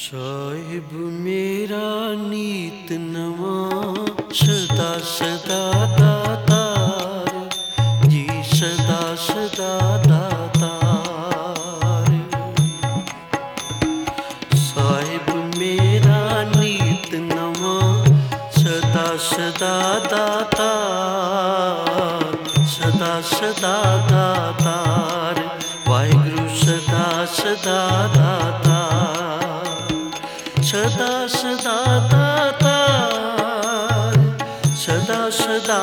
साहिब मेरा नीत नवा सदा सदा दातार जी सदा सदा दातार। साहिब मेरा नीत नवा सदा सदा दातार सदा सदा दातार वाहिगुरु सदा सदा दातार सदा सदा दातार सदा सदा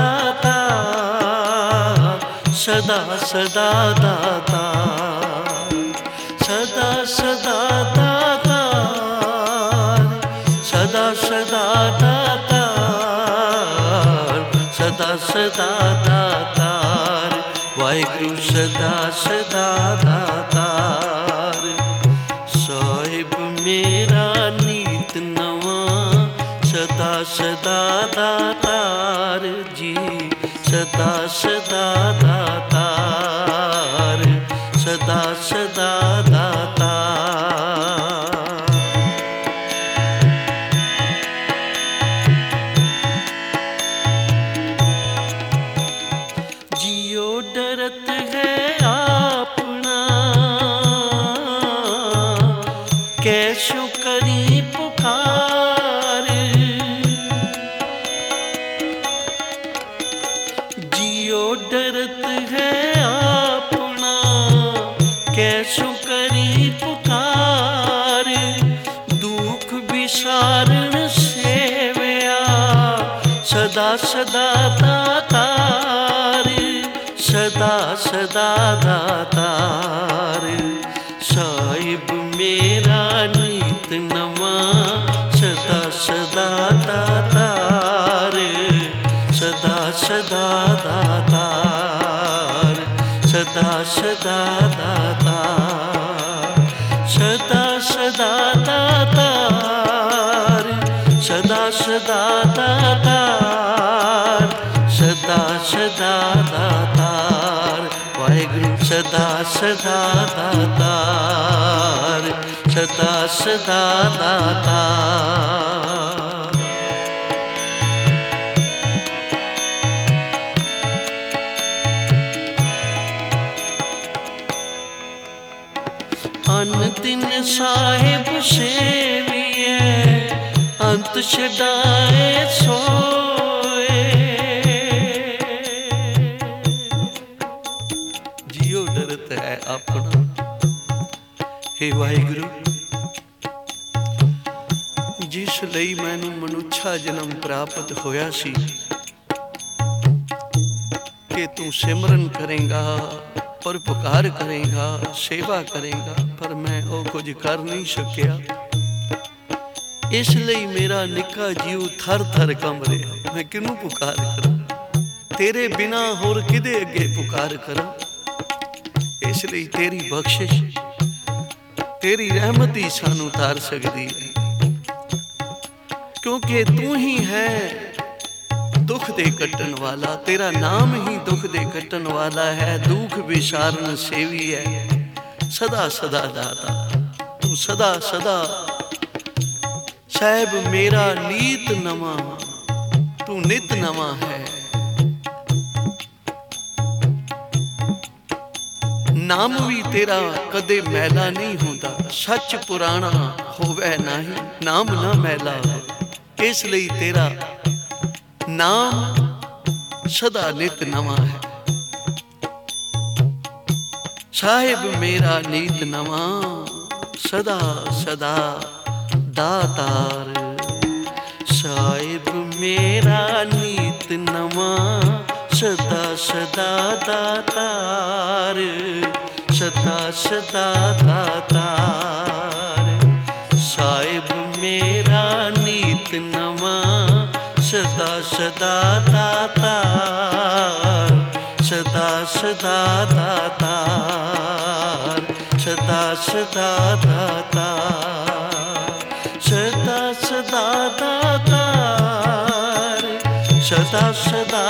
दातार सदा सदा दातार सदा सदा दातार सदा सदा दातार सदा सदा दातार वाहिगुरु सदा सदा दातार। साहिब मेरा नीत नवा सदा सदा दातार जी सदा सदा दातार सदा सदा दातार। जियो डरत है अपना कैसो करी पुकार। जियो डरत है अपना कैसो करी पुकार। दुख विसारण सेवया सदा सदा दातार सदा सदा दातार। साहिब मेरा नीत नवा सदा सदा दातार सदा सदा दातार सदा सदा दातार सदा सदा दातार सदा सदा दातार सदा सदा दातार वाहिगुरु सदा सदा दातार सदा सदा दातार। अन दिन साहिब सेविए अंत छड़ाए सोए। जियो डरत है अपना हे वाहिगुरु जिस लई मैनू मनुष्या जन्म प्राप्त होया सी कि तू सिमरन करेगा परोपकार करेगा सेवा करेगा पर मैं वो कुछ कर नहीं सकिया। इसलिए मेरा निका जीव थर थर कम रहा। मैं किनू पुकार करा तेरे बिना होर किदे अगे पुकार करा। इसलिए तेरी बख्शिश तेरी रहमत ही सानू तार सकती है क्योंकि तू ही है दुख दे कट्टन वाला। तेरा नाम ही दुख दे कट्टन वाला है। दुख विसारण सेवी है सदा सदा दाता तू सदा सदा। साहिब मेरा नीत नवा तू नित नवा है। नाम भी तेरा कदे मैला नहीं होता। सच पुराना होवे नाही नाम ना मैला हो। इसलिए तेरा नाम सदा नित नवा है। साहिब मेरा नीत नवा सदा सदा दातार। साहिब मेरा नीत नवा सदा सदा दातार सदा सदा दातार। साहिब मेरा नीत नवा सदा सदा दातार सदा सदा दातार सदा सदा दातार सदा सदा दातार सदा सदा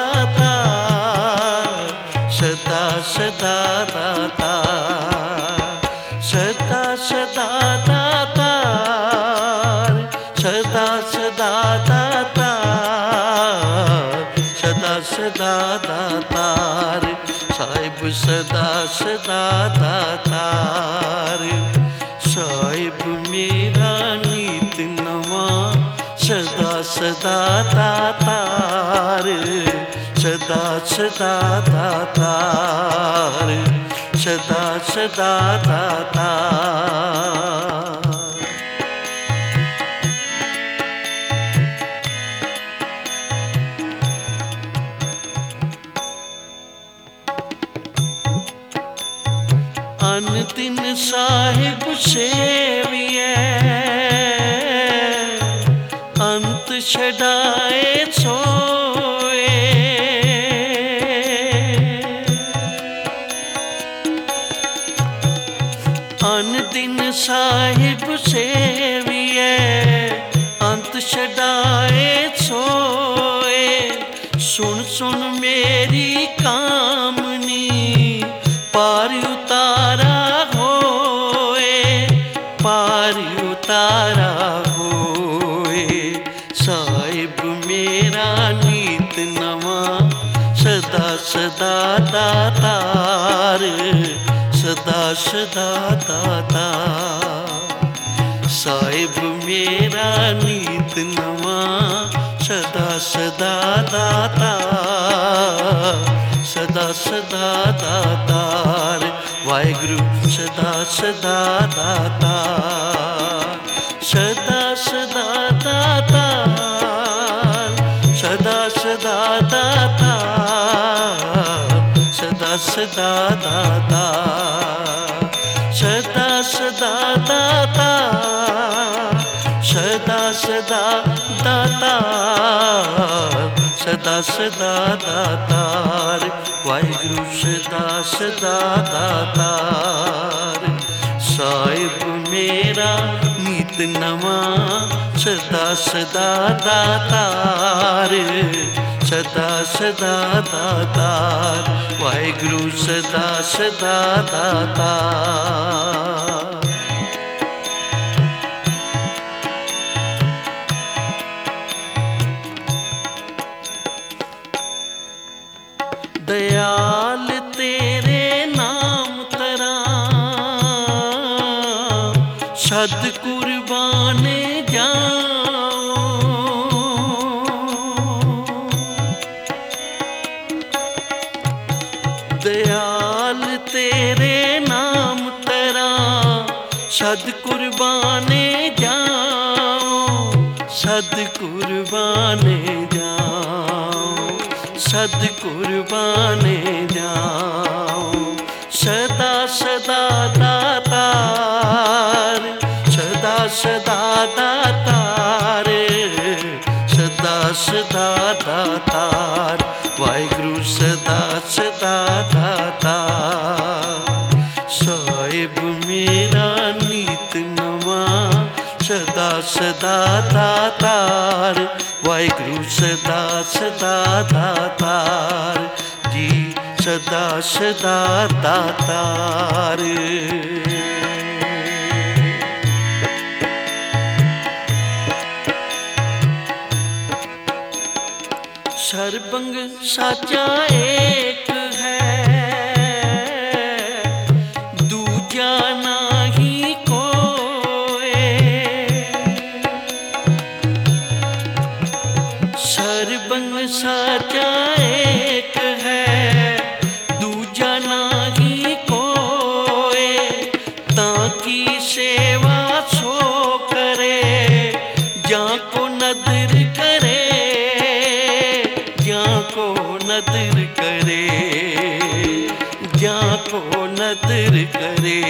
दातार सदा सदा दातार सदा सदा दातार सदा दातार, साहिब सदा सदा दातार। साहिब मेरा नीत नवा सदा सदा दातार, सदा सदा दातार, सदा सदा दातार। अन दिन साहिब सेविए, अंत छड़ाए सोए। अन दिन साहिब सेविए, अंत छड़ाए सोए। सुन सुन मेरी कामनी पार उतारा होए, पार उतारा होए। साहिब मेरा नीत नवा सदा सदा दातार, सदा सदा दातार। साहिब मेरा नीत नवा सदा सदा दातार, सदा सदा दातार। वाहिगुरु सदा सदा दातार, सदा सदा दातार, सदा सदा दातार, सदा सदा दातार, सदा सदा दातार, सदा सदा दातार, सदा सदा दातार। वाहिगुरु सदा सदा दातार। साहिब मेरा नीत नवा सदा सदा दातार, सदा सदा दातार। वाहिगुरु सदा सदा दातार। दयाल तेरे नाम तरा सद कुर्बान जाऊं। दयाल तेरे नाम तरा सद कुर्बान जाऊं, सद कुर्बान जाऊं, सद कुर्बान जाऊं। सदा सदा दातार, सदा सदा दातार, सदा सदा दातार। वाहिगुरु सदा सदा दातार। साहिब मेरा नीत नवा सदा सदा दातार। वाहिगुरु सदा सदा दातार जी, सदा सदा दातार। सर्बंग साचा एक है, दूजा नाही कोई। सर्बंग साचा एक है, दूजा नाही कोई। ताकी सेवा सो करे, जाको नदर करे, जाको नदर करे, जाको नदर करे।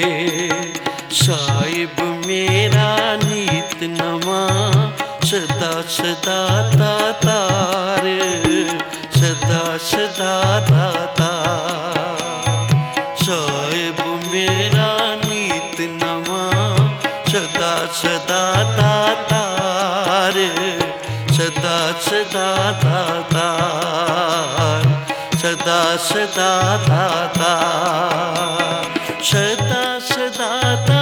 साहिब मेरा नीत नवा सदा सदा दातार, सदा सदा दातार। साहिब मेरा नीत नवा सदा सदा दातार, सदा सदा दातार, सदा सदा दातार। सदा सदा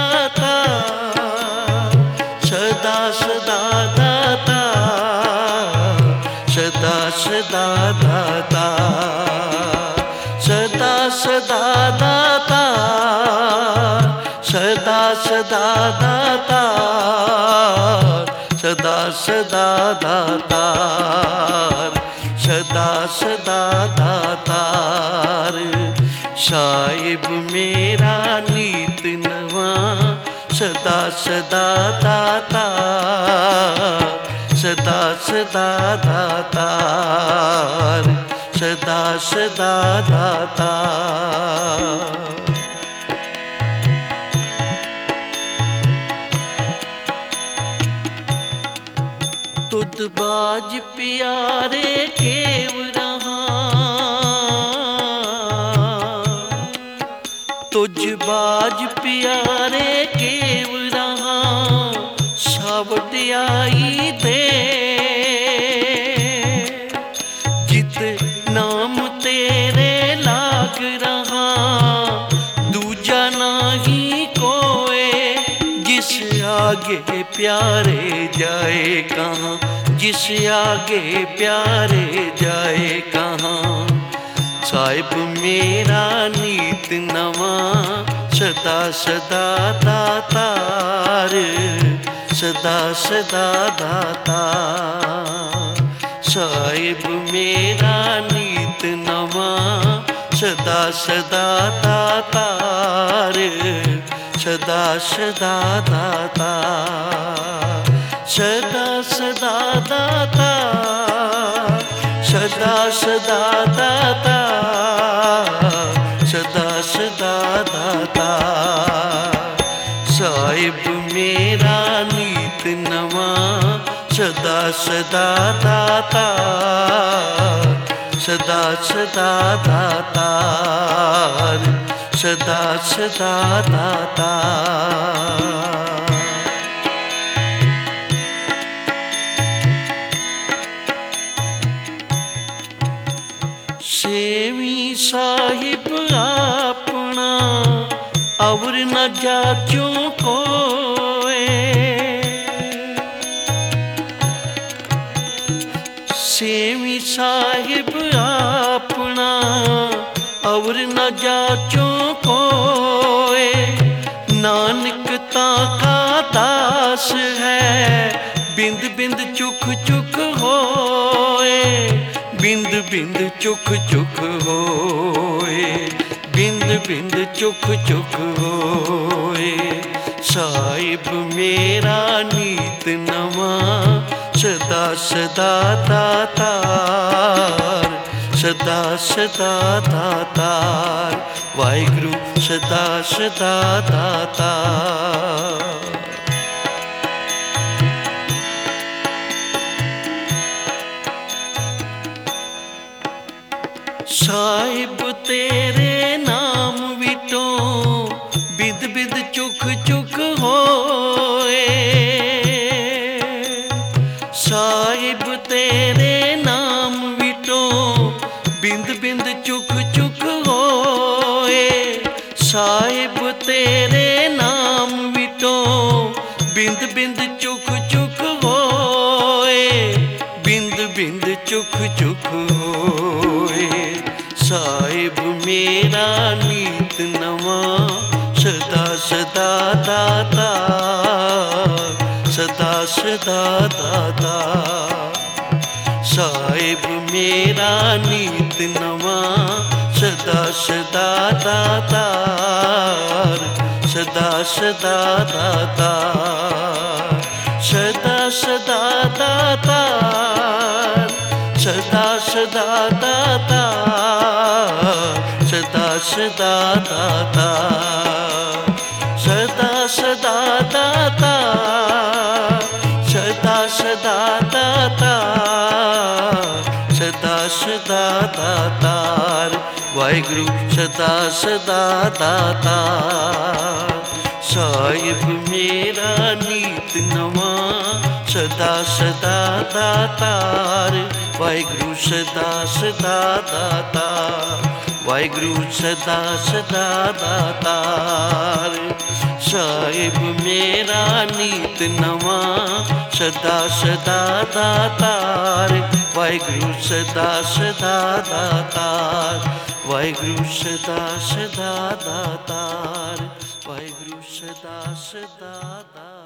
दातार, सदा सदा दातार, सदा सदा दातार। सदा दातार, सदा सदा दातार, सदा सदा दातार। साहिब मेरा नीत नवा, सदा सदा दातार, सदा सदा दातार, सदा सदा दातार। तुद बाज प्यारे केव रहा, तुझ बाज प्यारे केव रहा, सावटियाई दे जित नाम तेरे लाग रहा। दूजा नाही कोई जिस आगे प्यारे जाए कहाँ, जिस आगे प्यारे जाए कहाँ। साहिब मेरा नीत नवा, सदा सदा दातार, सदा सदा दातार। साहिब मेरा नीत नवा, सदा सदा दातार, सदा सदा दातार, सदा सदा दातार, सदा सदा दातार, सदा सदा दातार। साहिब मेरा नीत नवा, सदा सदा दातार, सदा सदा दातार, सदा सदा दातार। सेवी साहिब अपना, और न जाचो कोए। सेवी साहिब अपना, और न जाचो कोए। नानक ताका दास है, बिंद बिंद चुख चुख होए, बिंद बिंद चुख चुख होए, बिंद बिंद चुख चुख होए। साहिब मेरा नीत नवा, सदा सदा दातार, सदा सदा दातार। वाहिगुरु सदा सदा दातार। साहिब तेरे नाम विटो, बिद बिद चुख चुख होए। साहिब तेरे नाम विटो, बिंद बिंद चुख चुख होए। साहिब तेरे नाम विटो, बिंद बिंद चुख चुख होए, बिंद बिंद चुख चुख होए। साहिब मेरा नीत नवा, सदा सदा दातार, सदा सदा दातार। साहिब मेरा नीत नवा, सदा सदा दातार, सदा सदा दातार, सदा सदा दातार, सदा सदा दातार, सदा सदा दातार, सदा सदा दातार, सदा सदा दातार, सदा सदा दातार। वाहिगुरु सदा सदा दातार। साहिब मेरा नीत नवा, सदा सदा दातार। वाहिगुरु सदा सदा दातार। वाहिगुरु सदा सदा दातार। साहिब मेरा नीत नवा, सदा सदा दातार। वाहिगुरु सदा सदा दातार। वाहिगुरु सदा सदा दातार। ਵਾਹਿਗੁਰੂ ਸਦਾ ਸਦਾ ਦਾ